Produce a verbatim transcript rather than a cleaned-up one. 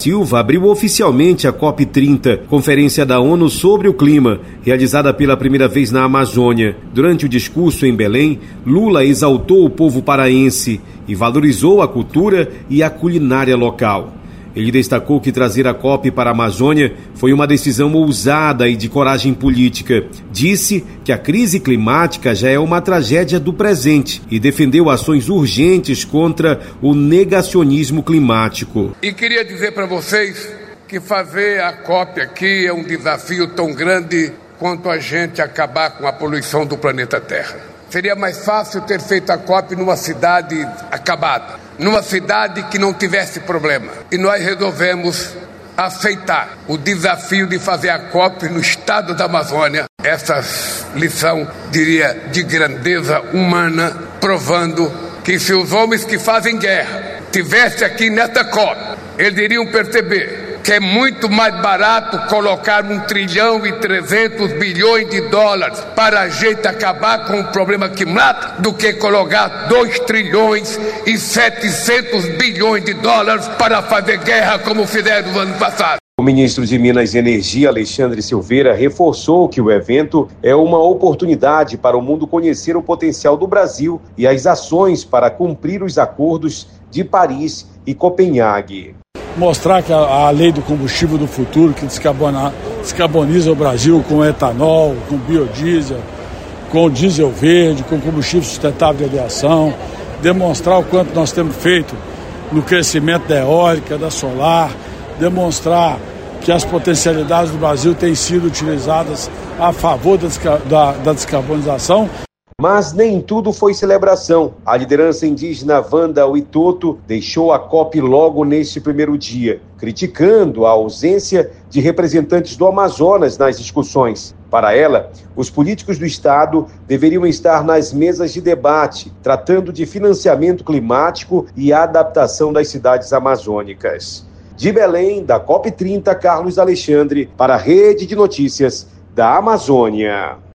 Silva abriu oficialmente a COP trinta, Conferência da ONU sobre o Clima, realizada pela primeira vez na Amazônia. Durante o discurso em Belém, Lula exaltou o povo paraense e valorizou a cultura e a culinária local. Ele destacou que trazer a COP para a Amazônia foi uma decisão ousada e de coragem política. Disse que a crise climática já é uma tragédia do presente e defendeu ações urgentes contra o negacionismo climático. E queria dizer para vocês que fazer a COP aqui é um desafio tão grande quanto a gente acabar com a poluição do planeta Terra. Seria mais fácil ter feito a COP numa cidade acabada, numa cidade que não tivesse problema. E nós resolvemos aceitar o desafio de fazer a COP no estado da Amazônia. Essa lição, diria, de grandeza humana, provando que se os homens que fazem guerra estivessem aqui nesta COP, eles iriam perceber que é muito mais barato colocar um trilhão e trezentos bilhões de dólares para a gente acabar com o problema climático do que colocar dois trilhões e setecentos bilhões de dólares para fazer guerra como fizeram no ano passado. O ministro de Minas e Energia, Alexandre Silveira, reforçou que o evento é uma oportunidade para o mundo conhecer o potencial do Brasil e as ações para cumprir os acordos de Paris e Copenhague. Mostrar que a, a lei do combustível do futuro, que descarbona, descarboniza o Brasil com etanol, com biodiesel, com diesel verde, com combustível sustentável de aviação, demonstrar o quanto nós temos feito no crescimento da eólica, da solar, demonstrar que as potencialidades do Brasil têm sido utilizadas a favor da, da, da descarbonização. Mas nem tudo foi celebração. A liderança indígena Wanda Witoto deixou a COP logo neste primeiro dia, criticando a ausência de representantes do Amazonas nas discussões. Para ela, os políticos do Estado deveriam estar nas mesas de debate, tratando de financiamento climático e adaptação das cidades amazônicas. De Belém, da COP trinta, Carlos Alexandre, para a Rede de Notícias da Amazônia.